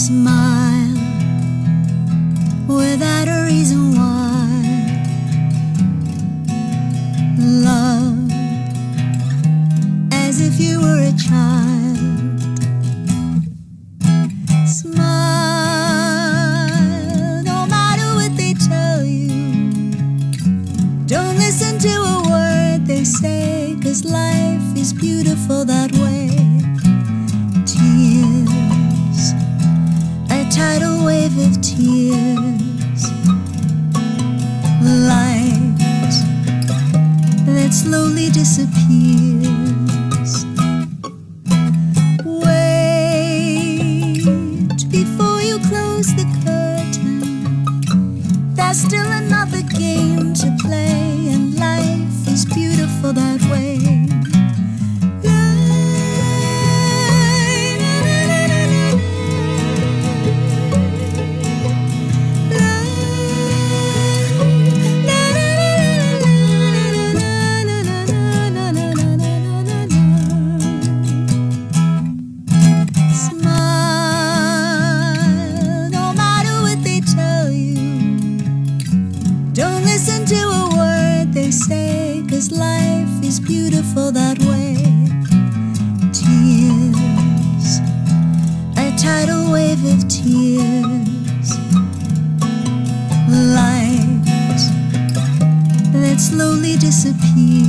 Smile without a reason why. Love as if you were a child. Smile no matter what they tell you. Don't listen to a word they say, 'cause life is beautiful that way. Tears, a tidal wave of tears. Light that slowly disappears. Wait before you close the curtain. There's still another game to play, and life is beautiful that way. Don't listen to a word they say, 'cause life is beautiful that way. Tears, a tidal wave of tears. Light that slowly disappears.